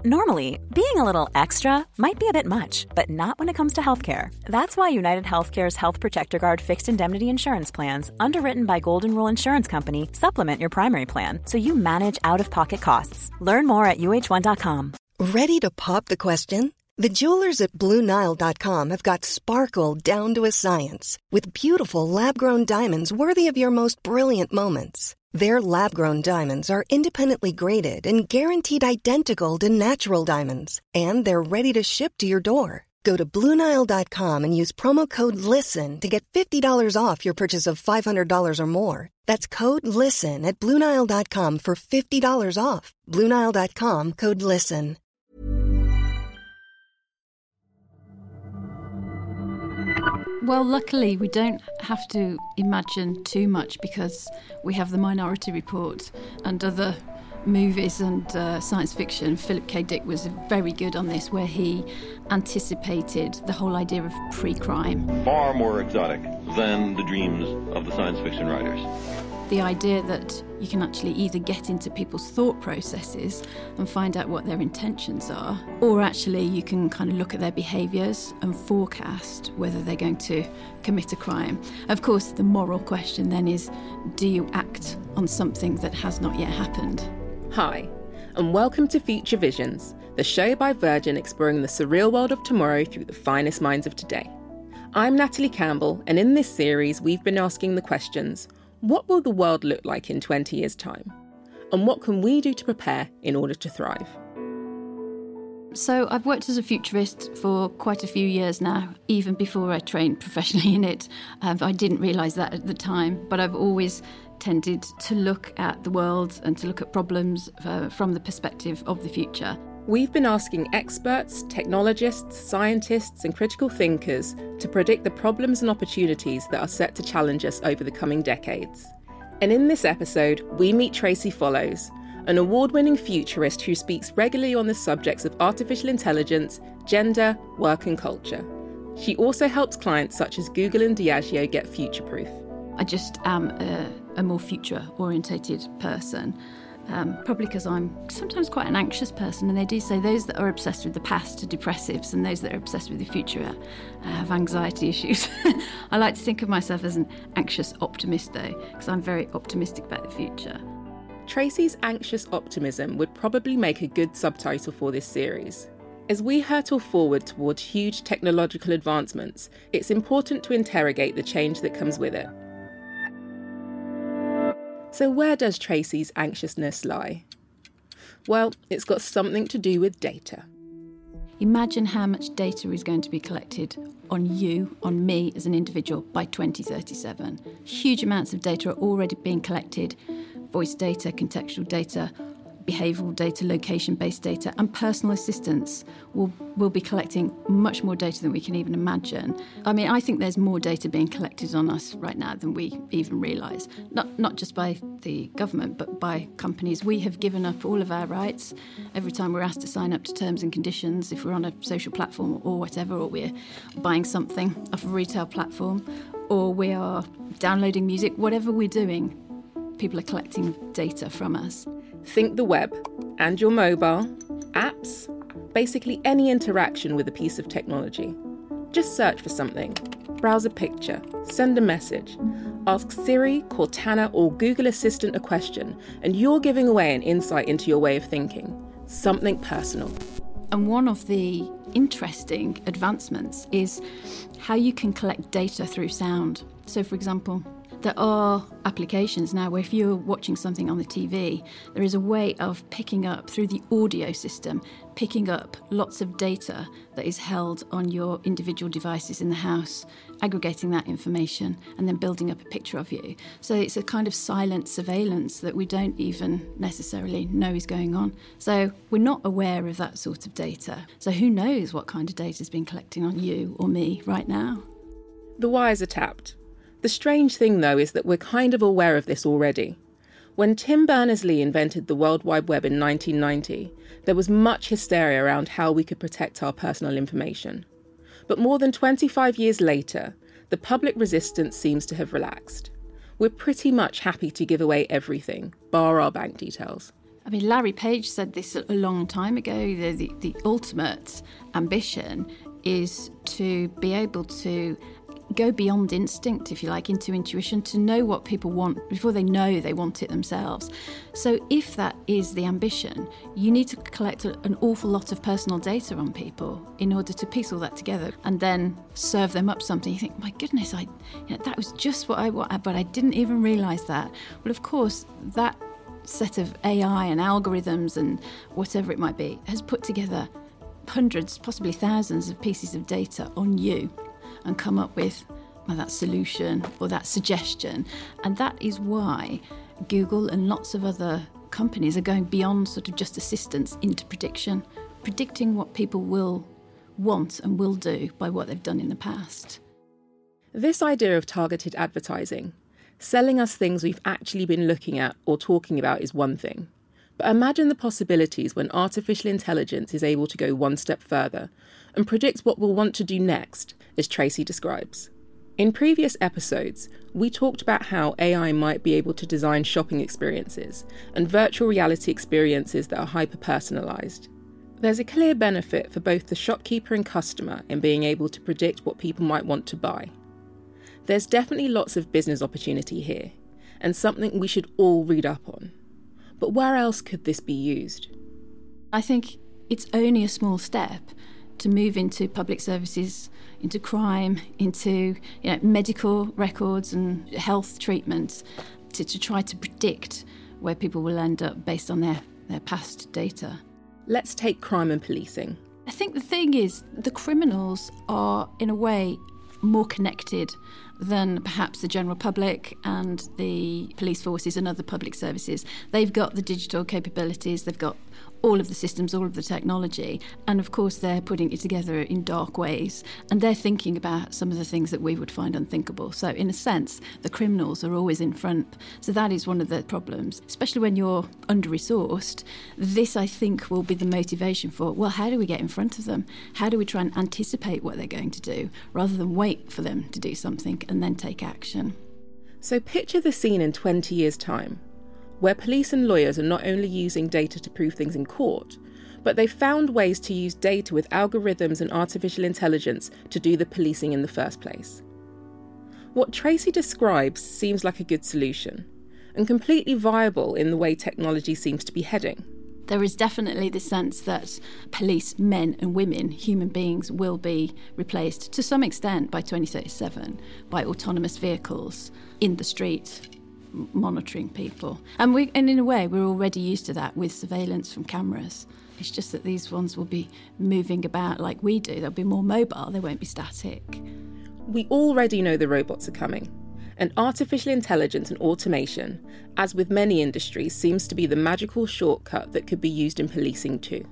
Normally, being a little extra might be a bit much, but not when it comes to healthcare. That's why United Healthcare's Health Protector Guard fixed indemnity insurance plans, underwritten by Golden Rule Insurance Company, supplement your primary plan so you manage out-of-pocket costs. Learn more at uh1.com. Ready to pop the question? The jewelers at BlueNile.com have got sparkle down to a science with beautiful lab-grown diamonds worthy of your most brilliant moments. Their lab-grown diamonds are independently graded and guaranteed identical to natural diamonds. And they're ready to ship to your door. Go to BlueNile.com and use promo code LISTEN to get $50 off your purchase of $500 or more. That's code LISTEN at BlueNile.com for $50 off. BlueNile.com, code LISTEN. Well, luckily, we don't have to imagine too much because we have the Minority Report and other movies and science fiction. Philip K. Dick was very good on this, where he anticipated the whole idea of pre-crime. Far more exotic than the dreams of the science fiction writers. The idea that you can actually either get into people's thought processes and find out what their intentions are, or actually you can kind of look at their behaviours and forecast whether they're going to commit a crime. Of course, the moral question then is, do you act on something that has not yet happened? Hi, and welcome to Future Visions, the show by Virgin exploring the surreal world of tomorrow through the finest minds of today. I'm Natalie Campbell, and in this series we've been asking the questions: what will the world look like in 20 years' time? And what can we do to prepare in order to thrive? So I've worked as a futurist for quite a few years now, even before I trained professionally in it. I didn't realise that at the time, but I've always tended to look at the world and to look at problems from the perspective of the future. We've been asking experts, technologists, scientists and critical thinkers to predict the problems and opportunities that are set to challenge us over the coming decades. And in this episode, we meet Tracy Follows, an award-winning futurist who speaks regularly on the subjects of artificial intelligence, gender, work and culture. She also helps clients such as Google and Diageo get future-proof. I just am a more future-orientated person. Probably because I'm sometimes quite an anxious person, and they do say those that are obsessed with the past are depressives and those that are obsessed with the future have anxiety issues. I like to think of myself as an anxious optimist though, because I'm very optimistic about the future. Tracy's anxious optimism would probably make a good subtitle for this series. As we hurtle forward towards huge technological advancements, it's important to interrogate the change that comes with it. So where does Tracy's anxiousness lie? Well, it's got something to do with data. Imagine how much data is going to be collected on you, on me as an individual by 2037. Huge amounts of data are already being collected. Voice data, contextual data, behavioural data, location-based data, and personal assistants will be collecting much more data than we can even imagine. I mean, I think there's more data being collected on us right now than we even realise. Not just by the government, but by companies. We have given up all of our rights every time we're asked to sign up to terms and conditions, if we're on a social platform or whatever, or we're buying something off a retail platform, or we are downloading music. Whatever we're doing, people are collecting data from us. Think the web and your mobile, apps, basically any interaction with a piece of technology. Just search for something, browse a picture, send a message, ask Siri, Cortana or Google Assistant a question, and you're giving away an insight into your way of thinking, something personal. And one of the interesting advancements is how you can collect data through sound. So, for example, there are applications now where if you're watching something on the TV, there is a way of picking up, through the audio system, picking up lots of data that is held on your individual devices in the house, aggregating that information and then building up a picture of you. So it's a kind of silent surveillance that we don't even necessarily know is going on. So we're not aware of that sort of data. So who knows what kind of data is being collected on you or me right now? The wires are tapped. The strange thing, though, is that we're kind of aware of this already. When Tim Berners-Lee invented the World Wide Web in 1990, there was much hysteria around how we could protect our personal information. But more than 25 years later, the public resistance seems to have relaxed. We're pretty much happy to give away everything, bar our bank details. I mean, Larry Page said this a long time ago. The ultimate ambition is to be able to go beyond instinct, if you like, into intuition, to know what people want before they know they want it themselves. So if that is the ambition, you need to collect an awful lot of personal data on people in order to piece all that together and then serve them up something. You think, my goodness, that was just what I want, but I didn't even realise that. Well, of course, that set of AI and algorithms and whatever it might be has put together hundreds, possibly thousands of pieces of data on you and come up with that solution or that suggestion. And that is why Google and lots of other companies are going beyond sort of just assistance into prediction, predicting what people will want and will do by what they've done in the past. This idea of targeted advertising, selling us things we've actually been looking at or talking about, is one thing. But imagine the possibilities when artificial intelligence is able to go one step further and predict what we'll want to do next, as Tracy describes. In previous episodes, we talked about how AI might be able to design shopping experiences and virtual reality experiences that are hyper-personalised. There's a clear benefit for both the shopkeeper and customer in being able to predict what people might want to buy. There's definitely lots of business opportunity here, and something we should all read up on. But where else could this be used? I think it's only a small step to move into public services, into crime, into medical records and health treatments, to try to predict where people will end up based on their past data. Let's take crime and policing. I think the thing is, the criminals are, in a way, more connected than perhaps the general public and the police forces and other public services. They've got the digital capabilities, they've got all of the systems, all of the technology, and of course they're putting it together in dark ways, and they're thinking about some of the things that we would find unthinkable. So in a sense, the criminals are always in front. So that is one of the problems, especially when you're under-resourced. This, I think, will be the motivation for, well, how do we get in front of them? How do we try and anticipate what they're going to do, rather than wait for them to do something and then take action? So picture the scene in 20 years' time, where police and lawyers are not only using data to prove things in court, but they've found ways to use data with algorithms and artificial intelligence to do the policing in the first place. What Tracy describes seems like a good solution, and completely viable in the way technology seems to be heading. There is definitely the sense that police, men and women, human beings, will be replaced to some extent by 2037 by autonomous vehicles in the street, monitoring people. And in a way, we're already used to that with surveillance from cameras. It's just that these ones will be moving about like we do. They'll be more mobile, they won't be static. We already know the robots are coming, and artificial intelligence and automation, as with many industries, seems to be the magical shortcut that could be used in policing too.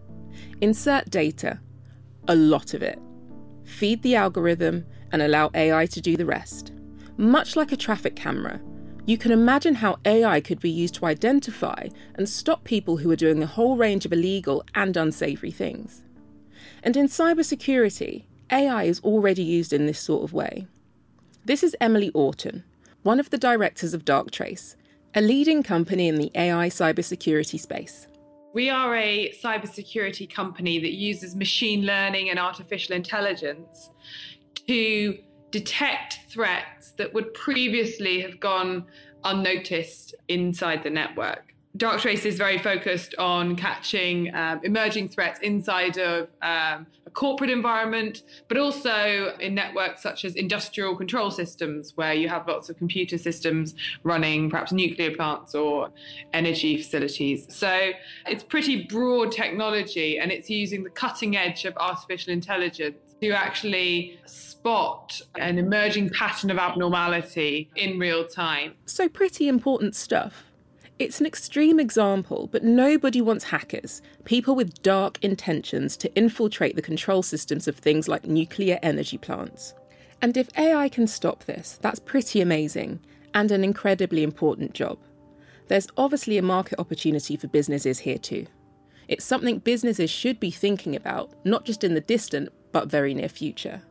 Insert data, a lot of it. Feed the algorithm and allow AI to do the rest. Much like a traffic camera, you can imagine how AI could be used to identify and stop people who are doing a whole range of illegal and unsavoury things. And in cybersecurity, AI is already used in this sort of way. This is Emily Orton, one of the directors of Darktrace, a leading company in the AI cybersecurity space. We are a cybersecurity company that uses machine learning and artificial intelligence to detect threats that would previously have gone unnoticed inside the network. Darktrace is very focused on catching emerging threats inside of a corporate environment, but also in networks such as industrial control systems, where you have lots of computer systems running perhaps nuclear plants or energy facilities. So it's pretty broad technology, and it's using the cutting edge of artificial intelligence to actually spot an emerging pattern of abnormality in real time. So pretty important stuff. It's an extreme example, but nobody wants hackers, people with dark intentions, to infiltrate the control systems of things like nuclear energy plants. And if AI can stop this, that's pretty amazing, and an incredibly important job. There's obviously a market opportunity for businesses here too. It's something businesses should be thinking about, not just in the distant, but very near future.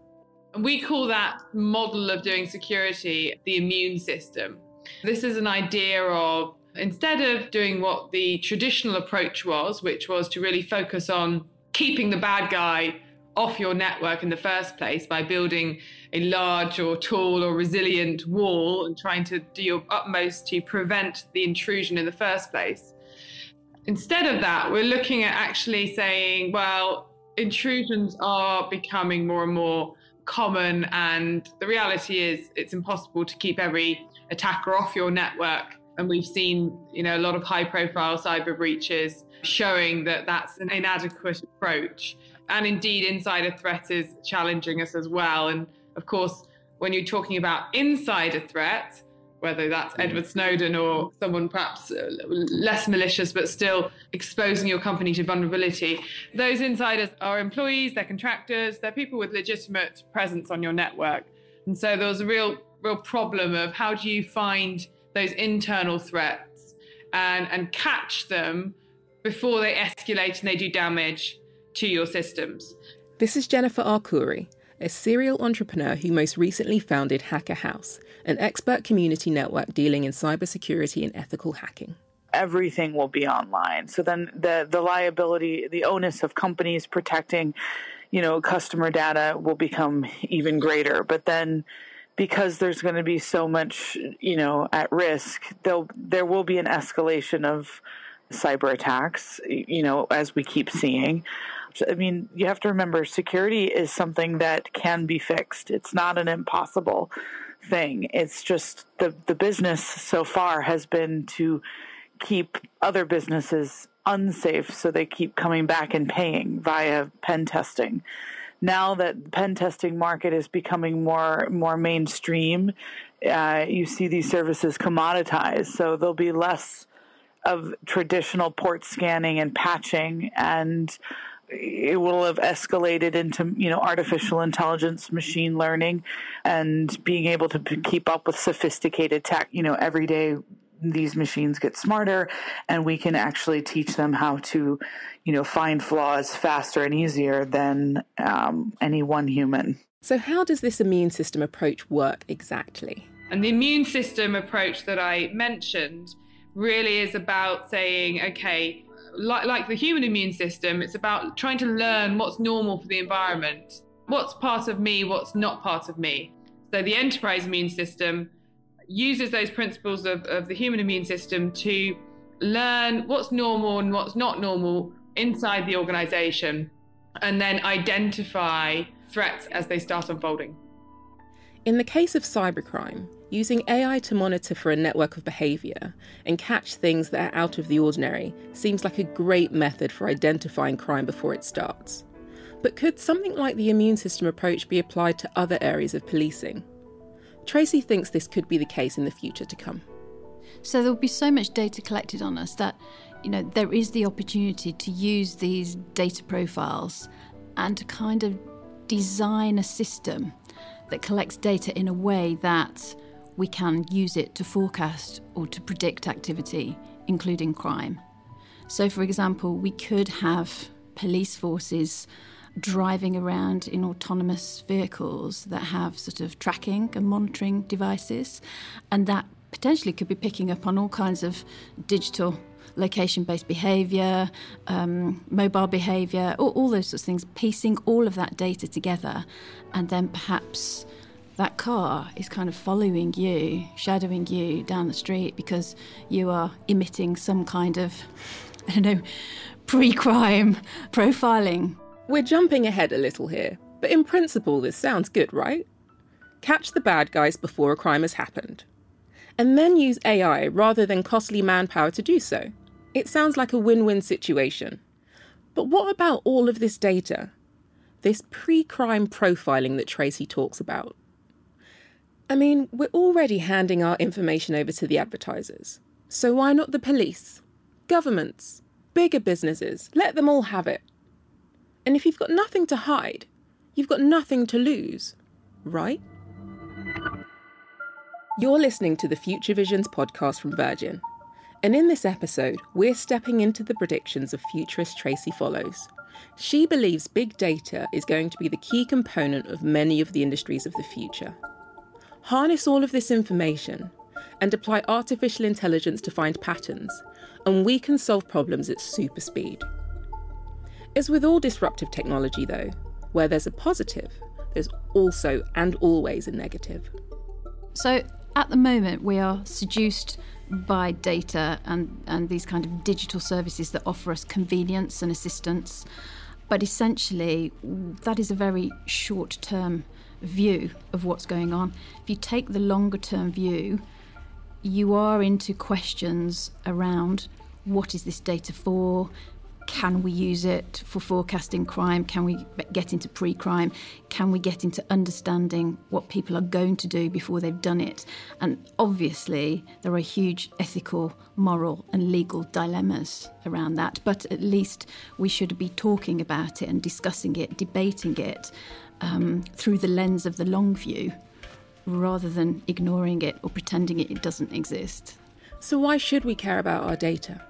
We call that model of doing security the immune system. This is an idea of Instead of doing what the traditional approach was, which was to really focus on keeping the bad guy off your network in the first place by building a large or tall or resilient wall and trying to do your utmost to prevent the intrusion in the first place. Instead of that, we're looking at actually saying, well, intrusions are becoming more and more common, and the reality is it's impossible to keep every attacker off your network. And we've seen, a lot of high-profile cyber breaches showing that that's an inadequate approach. And indeed, insider threat is challenging us as well. And of course, when you're talking about insider threat, whether that's Edward Snowden or someone perhaps less malicious, but still exposing your company to vulnerability, those insiders are employees, they're contractors, they're people with legitimate presence on your network. And so there was a real problem of how do you find those internal threats and catch them before they escalate and they do damage to your systems. This is Jennifer Arcuri, a serial entrepreneur who most recently founded Hacker House, an expert community network dealing in cybersecurity and ethical hacking. Everything will be online. So then the liability, the onus of companies protecting, customer data will become even greater. But then because there's going to be so much, at risk, there will be an escalation of cyber attacks, as we keep seeing. I mean, you have to remember, security is something that can be fixed. It's not an impossible thing. It's just the business so far has been to keep other businesses unsafe, so they keep coming back and paying via pen testing. Now that the pen testing market is becoming more mainstream, you see these services commoditized, so there'll be less of traditional port scanning and patching, and it will have escalated into, artificial intelligence, machine learning, and being able to keep up with sophisticated tech. Every day these machines get smarter, and we can actually teach them how to, find flaws faster and easier than any one human. So how does this immune system approach work exactly? And the immune system approach that I mentioned really is about saying, okay, like the human immune system, it's about trying to learn what's normal for the environment, what's part of me, what's not part of me. So the enterprise immune system uses those principles of the human immune system to learn what's normal and what's not normal inside the organization, and then identify threats as they start unfolding. In the case of cybercrime, using AI to monitor for a network of behaviour and catch things that are out of the ordinary seems like a great method for identifying crime before it starts. But could something like the immune system approach be applied to other areas of policing? Tracy thinks this could be the case in the future to come. So there will be so much data collected on us that, there is the opportunity to use these data profiles and to kind of design a system that collects data in a way that we can use it to forecast or to predict activity, including crime. So, for example, we could have police forces driving around in autonomous vehicles that have sort of tracking and monitoring devices, and that potentially could be picking up on all kinds of digital location-based behaviour, mobile behaviour, all those sorts of things, piecing all of that data together, and then perhaps that car is kind of following you, shadowing you down the street because you are emitting some kind of, pre-crime profiling. We're jumping ahead a little here, but in principle this sounds good, right? Catch the bad guys before a crime has happened. And then use AI rather than costly manpower to do so. It sounds like a win-win situation. But what about all of this data? This pre-crime profiling that Tracy talks about? I mean, we're already handing our information over to the advertisers. So why not the police, governments, bigger businesses? Let them all have it. And if you've got nothing to hide, you've got nothing to lose, right? You're listening to the Future Visions podcast from Virgin. And in this episode, we're stepping into the predictions of futurist Tracy Follows. She believes big data is going to be the key component of many of the industries of the future. Harness all of this information and apply artificial intelligence to find patterns, and we can solve problems at super speed. As with all disruptive technology, though, where there's a positive, there's also and always a negative. So at the moment, we are seduced by data and these kind of digital services that offer us convenience and assistance. But essentially, that is a very short-term view of what's going on. If you take the longer-term view, you are into questions around what is this data for? Can we use it for forecasting crime? Can we get into pre-crime? Can we get into understanding what people are going to do before they've done it? And obviously, there are huge ethical, moral and legal dilemmas around that. But at least we should be talking about it and discussing it, debating it through the lens of the long view, rather than ignoring it or pretending it doesn't exist. So why should we care about our data?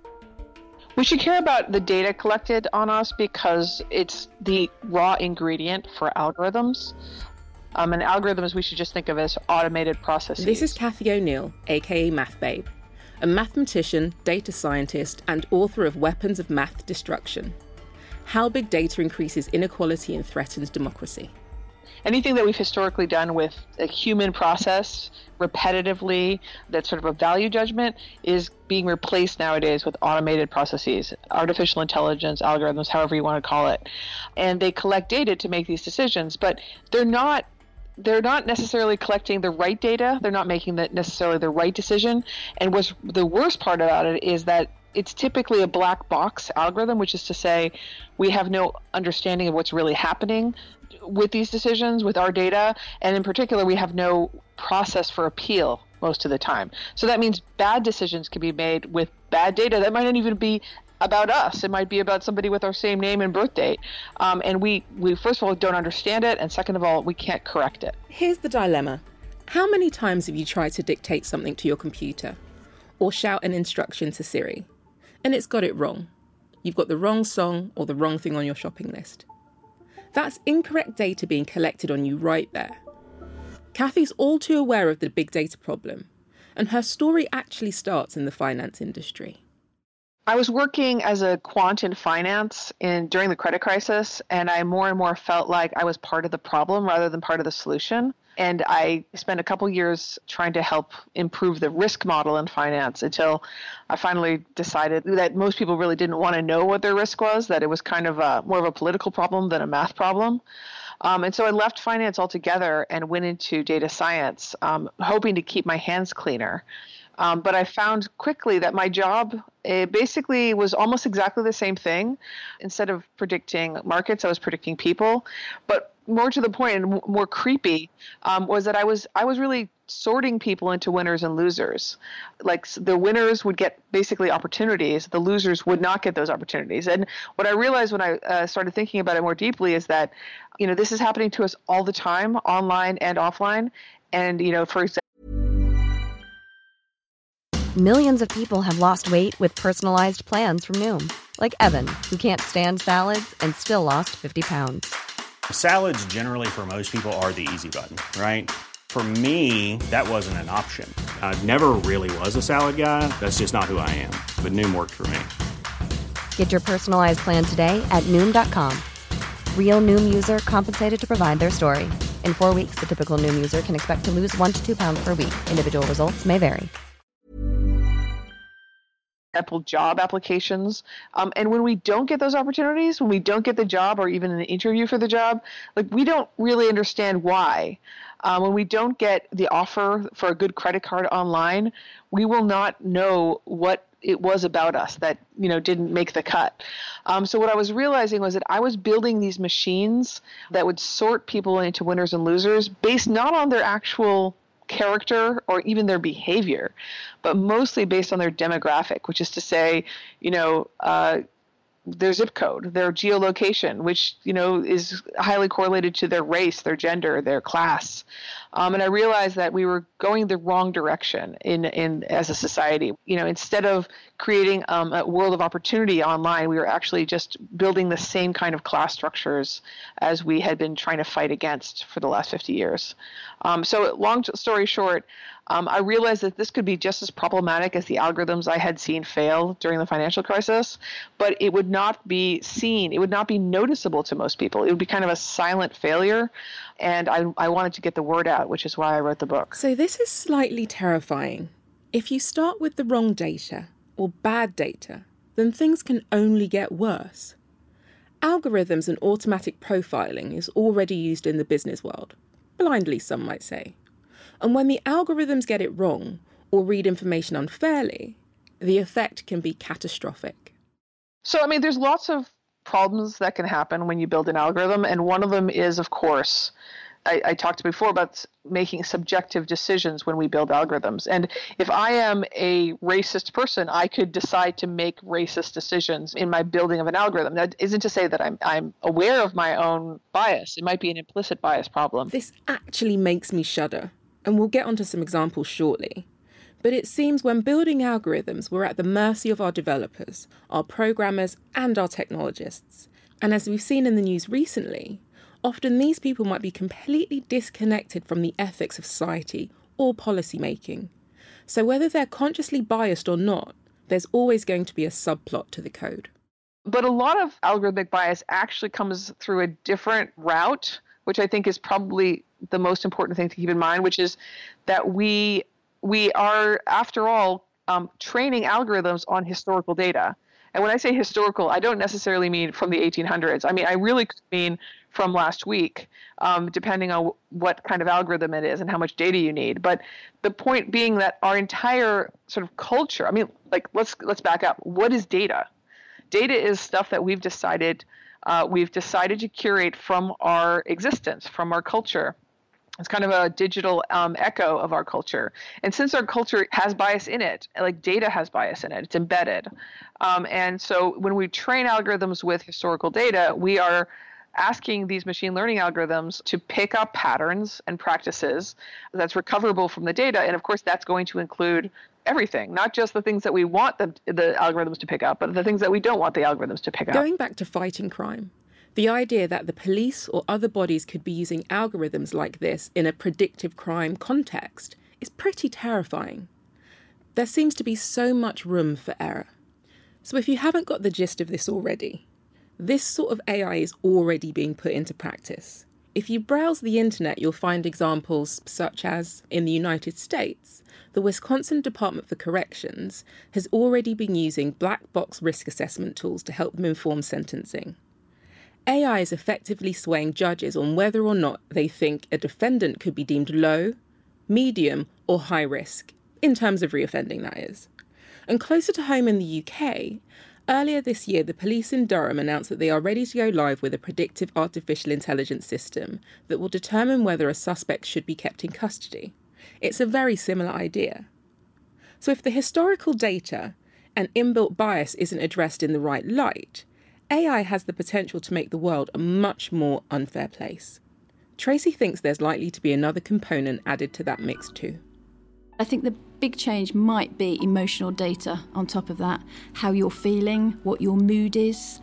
We should care about the data collected on us because it's the raw ingredient for algorithms. And algorithms we should just think of as automated processes. This is Cathy O'Neil, aka Math Babe, a mathematician, data scientist, and author of Weapons of Math Destruction: How Big Data Increases Inequality and Threatens Democracy. Anything that we've historically done with a human process repetitively, that's sort of a value judgment, is being replaced nowadays with automated processes, artificial intelligence, algorithms, however you want to call it. And they collect data to make these decisions, but they're not necessarily collecting the right data. They're not making necessarily the right decision. And what's the worst part about it is that it's typically a black box algorithm, which is to say we have no understanding of what's really happening with these decisions, with our data, and in particular, we have no process for appeal most of the time. So that means bad decisions can be made with bad data that might not even be about us. It might be about somebody with our same name and birth date. And we first of all don't understand it, and second of all, we can't correct it. Here's the dilemma. How many times have you tried to dictate something to your computer or shout an instruction to Siri, and it's got it wrong? You've got the wrong song or the wrong thing on your shopping list. That's incorrect data being collected on you right there. Cathy's all too aware of the big data problem, and her story actually starts in the finance industry. I was working as a quant in finance during the credit crisis, and I more and more felt like I was part of the problem rather than part of the solution. And I spent a couple years trying to help improve the risk model in finance until I finally decided that most people really didn't want to know what their risk was, that it was kind of more of a political problem than a math problem. And so I left finance altogether and went into data science, hoping to keep my hands cleaner. But I found quickly that my job basically was almost exactly the same thing. Instead of predicting markets, I was predicting people. But more to the point and more creepy was that I was really sorting people into winners and losers. Like the winners would get basically opportunities, the losers would not get those opportunities. And what I realized when I started thinking about it more deeply is that, this is happening to us all the time, online and offline. And, for example, Millions of people have lost weight with personalized plans from Noom. Like Evan, who can't stand salads and still lost 50 pounds. Salads generally for most people are the easy button, right? For me, that wasn't an option. I never really was a salad guy. That's just not who I am. But Noom worked for me. Get your personalized plan today at Noom.com. Real Noom user compensated to provide their story. In 4 weeks, the typical Noom user can expect to lose 1 to 2 pounds per week. Individual results may vary. Job applications. And when we don't get those opportunities, when we don't get the job or even an interview for the job, we don't really understand why. When we don't get the offer for a good credit card online, we will not know what it was about us that, didn't make the cut. So what I was realizing was that I was building these machines that would sort people into winners and losers based not on their actual character or even their behavior, but mostly based on their demographic, which is to say, their zip code, their geolocation, which, is highly correlated to their race, their gender, their class. And I realized that we were going the wrong direction in as a society. Instead of creating a world of opportunity online, we were actually just building the same kind of class structures as we had been trying to fight against for the last 50 years. So long story short, I realized that this could be just as problematic as the algorithms I had seen fail during the financial crisis, but it would not be seen. It would not be noticeable to most people. It would be kind of a silent failure. And I wanted to get the word out, which is why I wrote the book. So this is slightly terrifying. If you start with the wrong data or bad data, then things can only get worse. Algorithms and automatic profiling is already used in the business world. Blindly, some might say. And when the algorithms get it wrong or read information unfairly, the effect can be catastrophic. So, there's lots of problems that can happen when you build an algorithm. And one of them is, of course, I talked before about making subjective decisions when we build algorithms. And if I am a racist person, I could decide to make racist decisions in my building of an algorithm. That isn't to say that I'm aware of my own bias. It might be an implicit bias problem. This actually makes me shudder, and we'll get onto some examples shortly. But it seems when building algorithms, we're at the mercy of our developers, our programmers, and our technologists. And as we've seen in the news recently, often these people might be completely disconnected from the ethics of society or policy making. So whether they're consciously biased or not, there's always going to be a subplot to the code. But a lot of algorithmic bias actually comes through a different route, which I think is probably the most important thing to keep in mind, which is that we are, after all, training algorithms on historical data. And when I say historical, I don't necessarily mean from the 1800s. I really could mean from last week, depending on what kind of algorithm it is and how much data you need. But the point being that our entire sort of culture, let's back up. What is data? Data is stuff that we've decided to curate from our existence, from our culture. It's kind of a digital echo of our culture. And since our culture has bias in it, like data has bias in it, it's embedded. And so when we train algorithms with historical data, we are asking these machine learning algorithms to pick up patterns and practices that's recoverable from the data. And of course, that's going to include everything, not just the things that we want the algorithms to pick up, but the things that we don't want the algorithms to pick up. Going back to fighting crime, the idea that the police or other bodies could be using algorithms like this in a predictive crime context is pretty terrifying. There seems to be so much room for error. So if you haven't got the gist of this already, this sort of AI is already being put into practice. If you browse the internet, you'll find examples such as, in the United States, the Wisconsin Department for Corrections has already been using black box risk assessment tools to help them inform sentencing. AI is effectively swaying judges on whether or not they think a defendant could be deemed low, medium, or high risk, in terms of reoffending, that is. And closer to home in the UK, earlier this year, the police in Durham announced that they are ready to go live with a predictive artificial intelligence system that will determine whether a suspect should be kept in custody. It's a very similar idea. So if the historical data and inbuilt bias isn't addressed in the right light, AI has the potential to make the world a much more unfair place. Tracy thinks there's likely to be another component added to that mix too. I think the big change might be emotional data on top of that, how you're feeling, what your mood is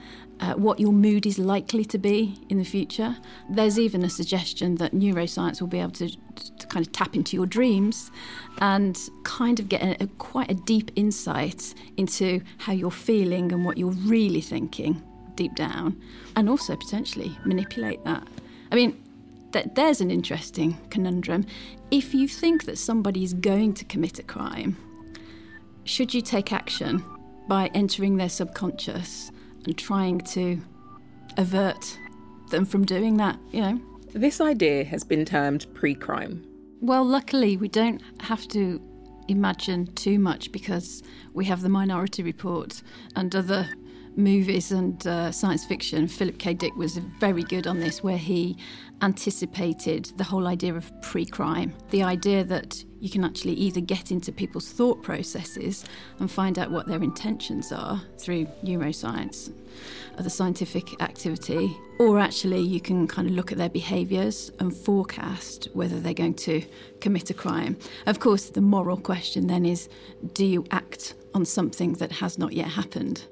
likely to be in the future. There's even a suggestion that neuroscience will be able to kind of tap into your dreams and kind of get quite a deep insight into how you're feeling and what you're really thinking deep down, and also potentially manipulate that. There's an interesting conundrum. If you think that somebody is going to commit a crime, should you take action by entering their subconscious and trying to avert them from doing that, This idea has been termed pre-crime. Well, luckily, we don't have to imagine too much because we have the Minority Report and other movies and science fiction. Philip K. Dick was very good on this, where he anticipated the whole idea of pre-crime. The idea that you can actually either get into people's thought processes and find out what their intentions are through neuroscience, other scientific activity, or actually you can kind of look at their behaviours and forecast whether they're going to commit a crime. Of course, the moral question then is, do you act on something that has not yet happened?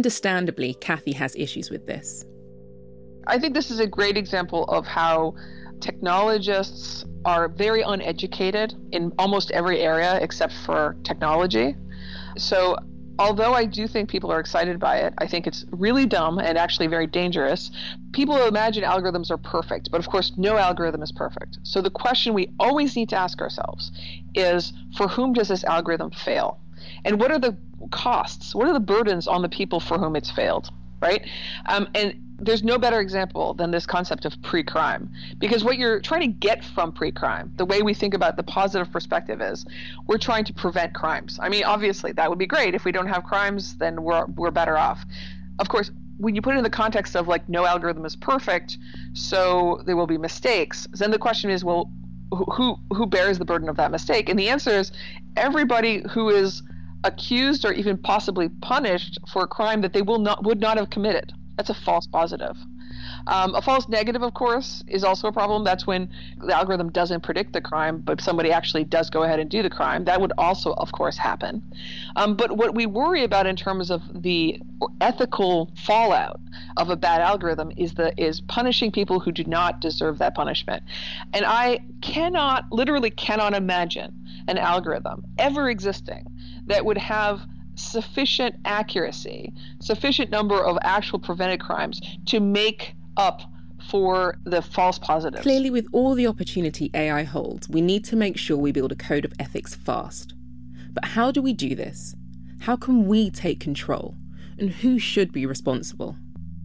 Understandably, Kathy has issues with this. I think this is a great example of how technologists are very uneducated in almost every area except for technology. So although I do think people are excited by it, I think it's really dumb and actually very dangerous. People imagine algorithms are perfect, but of course no algorithm is perfect. So the question we always need to ask ourselves is, for whom does this algorithm fail? And what are the costs? What are the burdens on the people for whom it's failed, right? And there's no better example than this concept of pre-crime, because what you're trying to get from pre-crime, the way we think about the positive perspective is we're trying to prevent crimes. I mean, obviously that would be great. If we don't have crimes, then we're better off. Of course, when you put it in the context of like no algorithm is perfect, so there will be mistakes, then the question is, well, who bears the burden of that mistake? And the answer is everybody who is accused or even possibly punished for a crime that they would not have committed. That's a false positive. A false negative, of course, is also a problem. That's when the algorithm doesn't predict the crime, but somebody actually does go ahead and do the crime. That would also, of course, happen. But what we worry about in terms of the ethical fallout of a bad algorithm is punishing people who do not deserve that punishment. And I literally cannot imagine an algorithm ever existing that would have sufficient accuracy, sufficient number of actual prevented crimes to make up for the false positives. Clearly, with all the opportunity AI holds, we need to make sure we build a code of ethics fast. But how do we do this? How can we take control? And who should be responsible?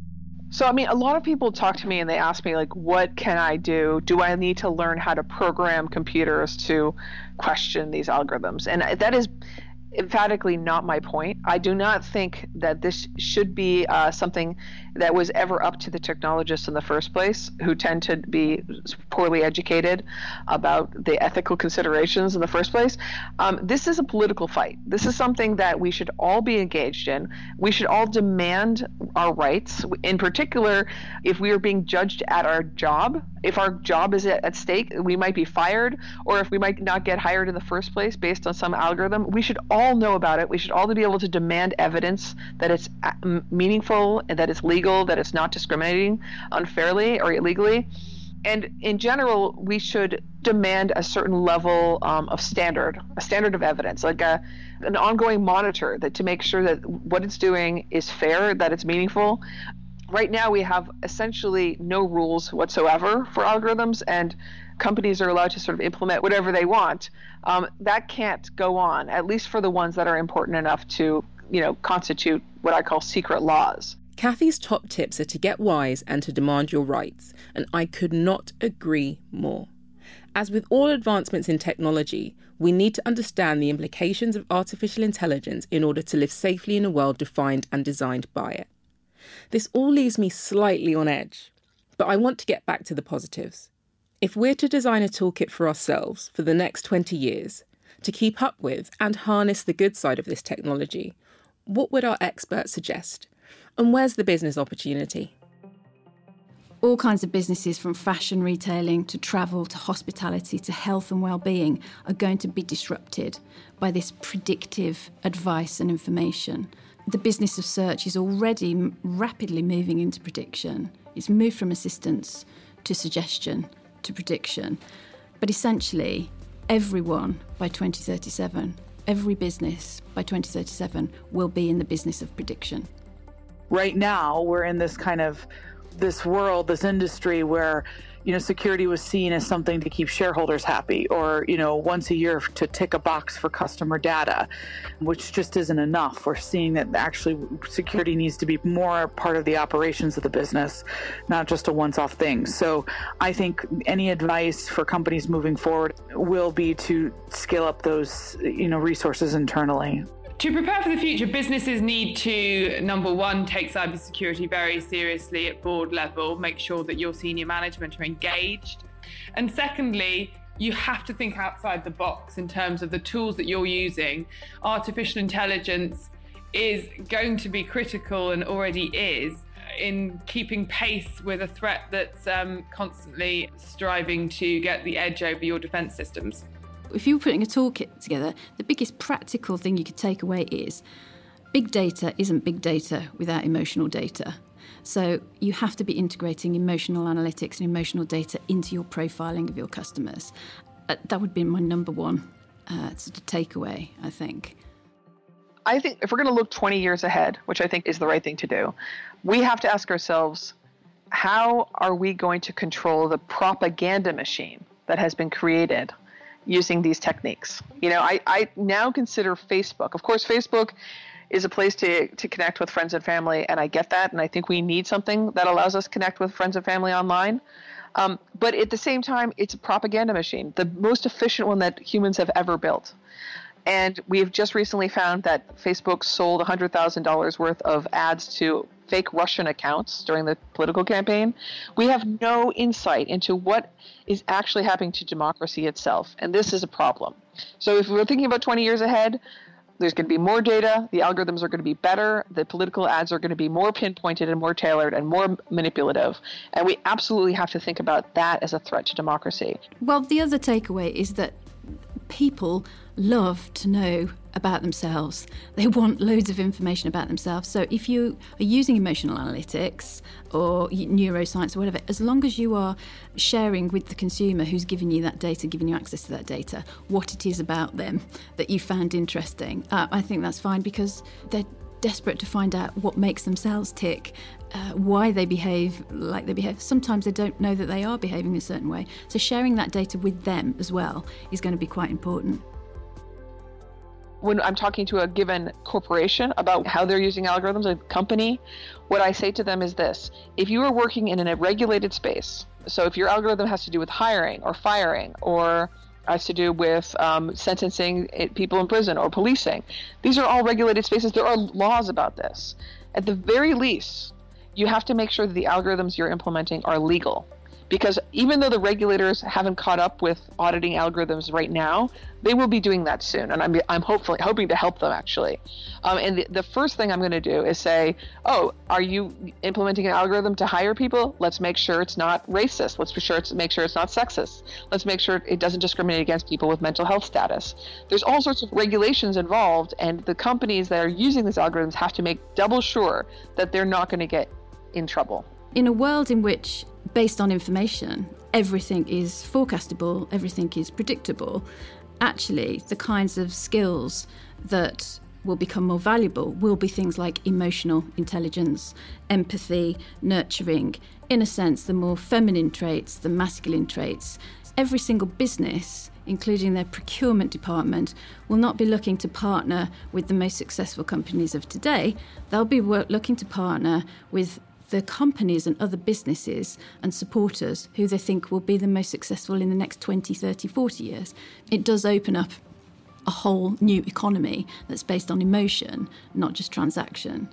So, I mean, a lot of people talk to me and they ask me, like, what can I do? Do I need to learn how to program computers to question these algorithms? And that is emphatically not my point. I do not think that this should be something that was ever up to the technologists in the first place, who tend to be poorly educated about the ethical considerations in the first place. This is a political fight. This is something that we should all be engaged in. We should all demand our rights. In particular, if we are being judged at our job, if our job is at stake, we might be fired, or if we might not get hired in the first place based on some algorithm, we should all know about it. We should all be able to demand evidence that it's meaningful and that it's legal, that it's not discriminating unfairly or illegally. And in general, we should demand a certain level of a standard of evidence, like an ongoing monitor to make sure that what it's doing is fair, that it's meaningful. Right now, we have essentially no rules whatsoever for algorithms, and companies are allowed to sort of implement whatever they want. That can't go on, at least for the ones that are important enough to, constitute what I call secret laws. Kathy's top tips are to get wise and to demand your rights, and I could not agree more. As with all advancements in technology, we need to understand the implications of artificial intelligence in order to live safely in a world defined and designed by it. This all leaves me slightly on edge, but I want to get back to the positives. If we're to design a toolkit for ourselves for the next 20 years to keep up with and harness the good side of this technology, what would our experts suggest? And where's the business opportunity? All kinds of businesses, from fashion retailing to travel to hospitality to health and well-being, are going to be disrupted by this predictive advice and information. The business of search is already rapidly moving into prediction. It's moved from assistance to suggestion to prediction. But essentially, everyone by 2037, every business by 2037 will be in the business of prediction. Right now, we're in this world, this industry where, security was seen as something to keep shareholders happy, or, once a year to tick a box for customer data, which just isn't enough. We're seeing that actually security needs to be more part of the operations of the business, not just a once-off thing. So I think any advice for companies moving forward will be to scale up those, resources internally. To prepare for the future, businesses need to, number one, take cybersecurity very seriously at board level, make sure that your senior management are engaged. And secondly, you have to think outside the box in terms of the tools that you're using. Artificial intelligence is going to be critical, and already is, in keeping pace with a threat that's constantly striving to get the edge over your defence systems. If you were putting a toolkit together, the biggest practical thing you could take away is Big data isn't big data without emotional data. So you have to be integrating emotional analytics and emotional data into your profiling of your customers. That would be my number one sort of takeaway, I think. I think if we're going to look 20 years ahead, which I think is the right thing to do, we have to ask ourselves, how are we going to control the propaganda machine that has been created using these techniques? I now consider Facebook, of course, Facebook is a place to connect with friends and family, and I get that, and I think we need something that allows us to connect with friends and family online. But at the same time, it's a propaganda machine, the most efficient one that humans have ever built. And we've just recently found that Facebook sold $100,000 worth of ads to fake Russian accounts during the political campaign. We have no insight into what is actually happening to democracy itself, and this is a problem. So if we're thinking about 20 years ahead, there's going to be more data, the algorithms are going to be better, the political ads are going to be more pinpointed and more tailored and more manipulative, and we absolutely have to think about that as a threat to democracy. Well, the other takeaway is that people love to know about themselves. They want loads of information about themselves. So if you are using emotional analytics or neuroscience or whatever, as long as you are sharing with the consumer who's giving you that data, giving you access to that data, what it is about them that you found interesting, I think that's fine, because they're desperate to find out what makes themselves tick, why they behave like they behave. Sometimes they don't know that they are behaving a certain way. So sharing that data with them as well is going to be quite important. When I'm talking to a given corporation about how they're using algorithms, a company, what I say to them is this: if you are working in a regulated space, so if your algorithm has to do with hiring or firing or has to do with sentencing people in prison or policing, these are all regulated spaces. There are laws about this. At the very least, you have to make sure that the algorithms you're implementing are legal. Because even though the regulators haven't caught up with auditing algorithms right now, they will be doing that soon. And I'm hoping to help them, actually. And the first thing I'm going to do is say, oh, are you implementing an algorithm to hire people? Let's make sure it's not racist. Let's make sure it's not sexist. Let's make sure it doesn't discriminate against people with mental health status. There's all sorts of regulations involved, and the companies that are using these algorithms have to make double sure that they're not going to get in trouble. In a world in which, based on information, everything is forecastable, everything is predictable, actually the kinds of skills that will become more valuable will be things like emotional intelligence, empathy, nurturing, in a sense, the more feminine traits, the masculine traits. Every single business, including their procurement department, will not be looking to partner with the most successful companies of today. They'll be looking to partner with the companies and other businesses and supporters who they think will be the most successful in the next 20, 30, 40 years. It does open up a whole new economy that's based on emotion, not just transaction.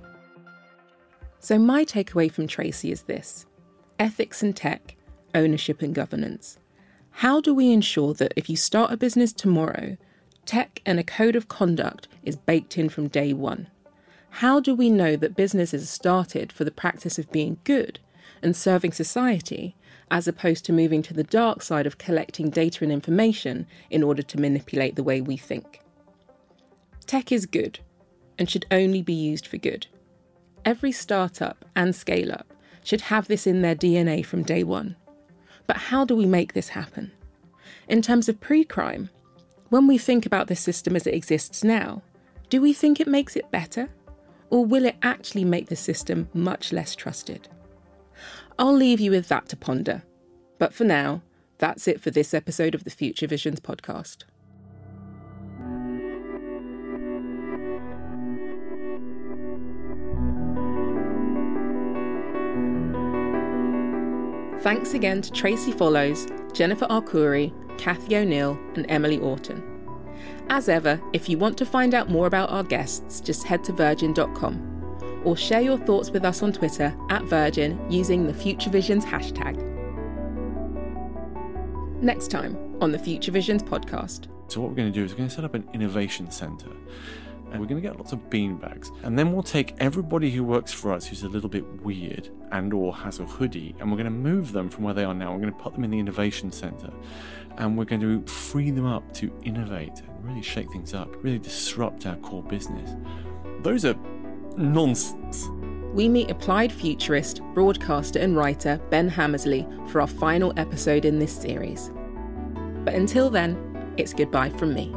So my takeaway from Tracy is this: ethics and tech, ownership and governance. How do we ensure that if you start a business tomorrow, tech and a code of conduct is baked in from day one? How do we know that businesses are started for the practice of being good and serving society, as opposed to moving to the dark side of collecting data and information in order to manipulate the way we think? Tech is good and should only be used for good. Every startup and scale-up should have this in their DNA from day one. But how do we make this happen? In terms of pre-crime, when we think about this system as it exists now, do we think it makes it better? Or will it actually make the system much less trusted? I'll leave you with that to ponder. But for now, that's it for this episode of the Future Visions podcast. Thanks again to Tracy Follows, Jennifer Arcuri, Kathy O'Neill, and Emily Orton. As ever, if you want to find out more about our guests, just head to virgin.com or share your thoughts with us on Twitter @Virgin using the Future Visions hashtag. Next time on the Future Visions podcast. So what we're going to do is we're going to set up an innovation centre. and we're going to get lots of beanbags. And then we'll take everybody who works for us who's a little bit weird and or has a hoodie, and we're going to move them from where they are now. We're going to put them in the innovation center, and we're going to free them up to innovate and really shake things up, really disrupt our core business. Those are nonsense. We meet applied futurist, broadcaster and writer Ben Hammersley for our final episode in this series. But until then, it's goodbye from me.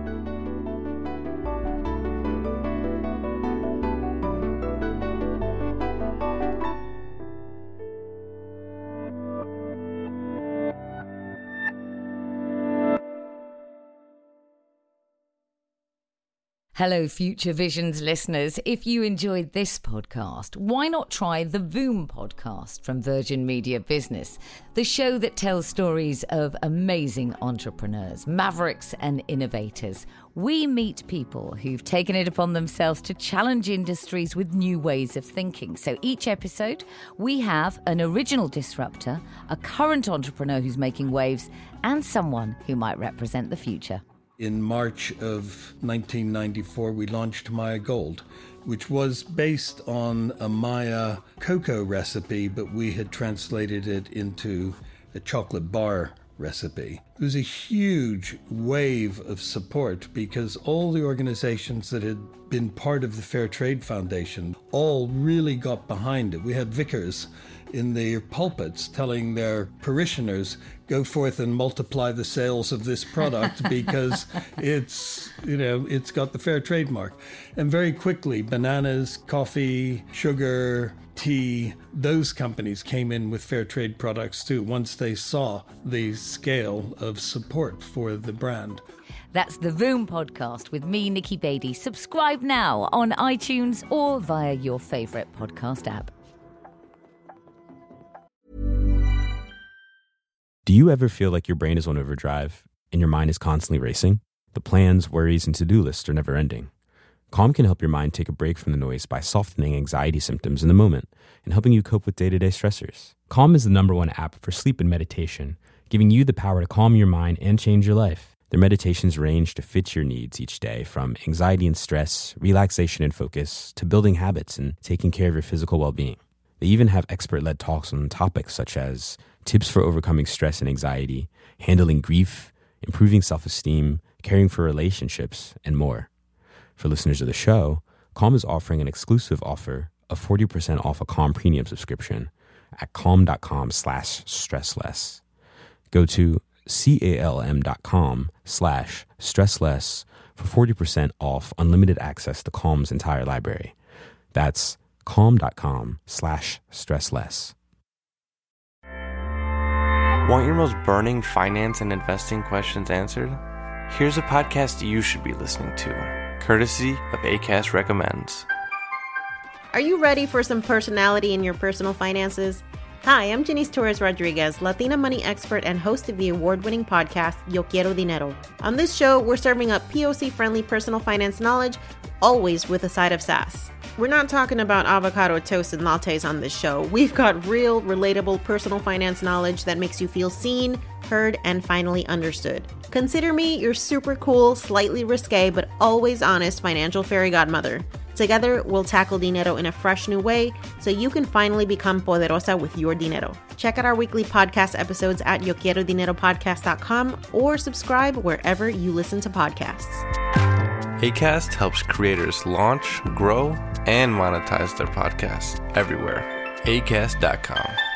Hello, Future Visions listeners. If you enjoyed this podcast, why not try the Voom podcast from Virgin Media Business, the show that tells stories of amazing entrepreneurs, mavericks and innovators. We meet people who've taken it upon themselves to challenge industries with new ways of thinking. So each episode, we have an original disruptor, a current entrepreneur who's making waves, and someone who might represent the future. In March of 1994, we launched Maya Gold, which was based on a Maya cocoa recipe, but we had translated it into a chocolate bar recipe. It was a huge wave of support because all the organizations that had been part of the Fair Trade Foundation all really got behind it. We had vicars in their pulpits telling their parishioners, go forth and multiply the sales of this product because it's got the fair trade mark. And very quickly, bananas, coffee, sugar, tea, those companies came in with fair trade products too, once they saw the scale of support for the brand. That's the Voom podcast with me, Nikki Beatty. Subscribe now on iTunes or via your favourite podcast app. Do you ever feel like your brain is on overdrive and your mind is constantly racing? The plans, worries, and to-do lists are never ending. Calm can help your mind take a break from the noise by softening anxiety symptoms in the moment and helping you cope with day-to-day stressors. Calm is the #1 app for sleep and meditation, giving you the power to calm your mind and change your life. Their meditations range to fit your needs each day, from anxiety and stress, relaxation and focus, to building habits and taking care of your physical well-being. They even have expert-led talks on topics such as tips for overcoming stress and anxiety, handling grief, improving self-esteem, caring for relationships, and more. For listeners of the show, Calm is offering an exclusive offer of 40% off a Calm Premium subscription at calm.com/stressless. Go to calm.com/stressless for 40% off unlimited access to Calm's entire library. That's calm.com/stressless. Want your most burning finance and investing questions answered? Here's a podcast you should be listening to, courtesy of Acast Recommends. Are you ready for some personality in your personal finances? Hi, I'm Janice Torres Rodriguez, Latina money expert and host of the award-winning podcast, Yo Quiero Dinero. On this show, we're serving up POC-friendly personal finance knowledge, always with a side of sass. We're not talking about avocado toast and lattes on this show. We've got real, relatable personal finance knowledge that makes you feel seen, heard, and finally understood. Consider me your super cool, slightly risque, but always honest financial fairy godmother. Together, we'll tackle dinero in a fresh new way so you can finally become poderosa with your dinero. Check out our weekly podcast episodes at YoQuieroDineroPodcast.com or subscribe wherever you listen to podcasts. Acast helps creators launch, grow, and monetize their podcasts everywhere. Acast.com.